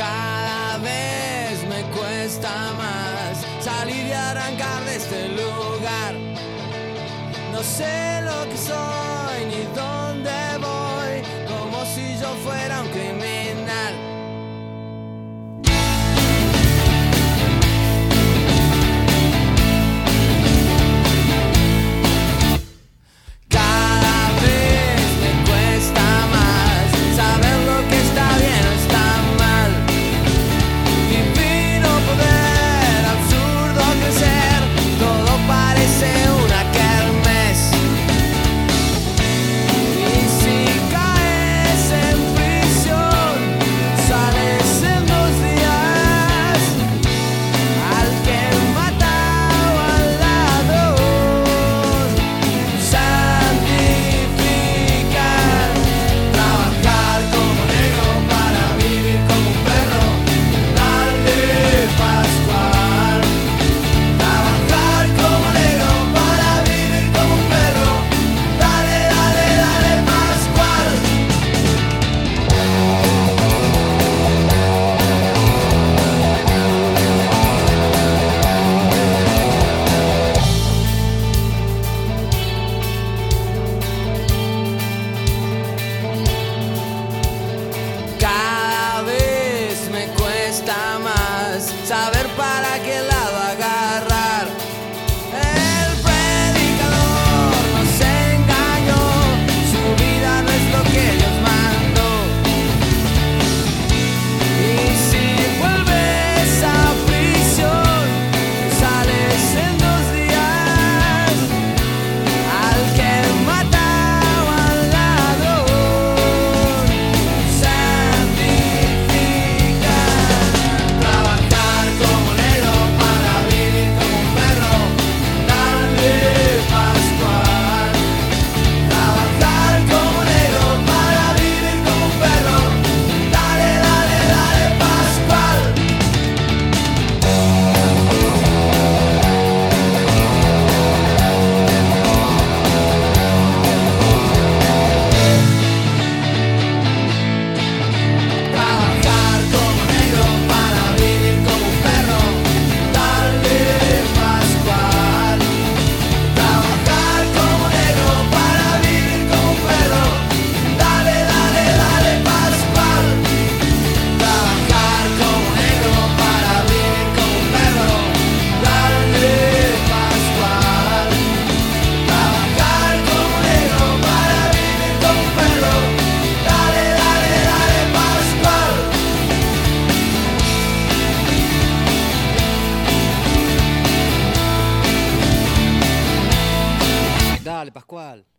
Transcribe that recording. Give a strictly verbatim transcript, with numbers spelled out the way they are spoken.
Cada vez me cuesta más salir y arrancar de este lugar. No sé lo que soy ni dónde voy, como si yo fuera un criminal. Cada vez me cuesta más saber lo que está bien o está mal. Divino poder, absurdo crecer, todo parece una kermés. Y si caes en prisión, sales en dos días. Al que mataba al ladrón, santificar. Trabajar como negro para vivir como un perro, dale Pascual. Trabajar como negro para vivir como un perro, dale, dale, dale Pascual. Cada vez me cuesta más saber para qué lado agarrar. El predicador nos engañó, su vida no es lo que Dios mandó. Y si vuelves a prisión, sales en dos días. Al que mataba al ladrón, santifica. Trabajar como negro para vivir como un perro, dale Pascual. Trabajar como negro para vivir como un perro, dale, dale, dale Pascual. Trabajar como negro para vivir como un perro, dale Pascual. Trabajar como negro para vivir como un perro, dale, dale, dale Pascual. Trabajar como negro para vivir como un perro, dale Pascual. Trabajar como negro para vivir como un perro, dale, dale, dale Pascual. Dale, Pascual.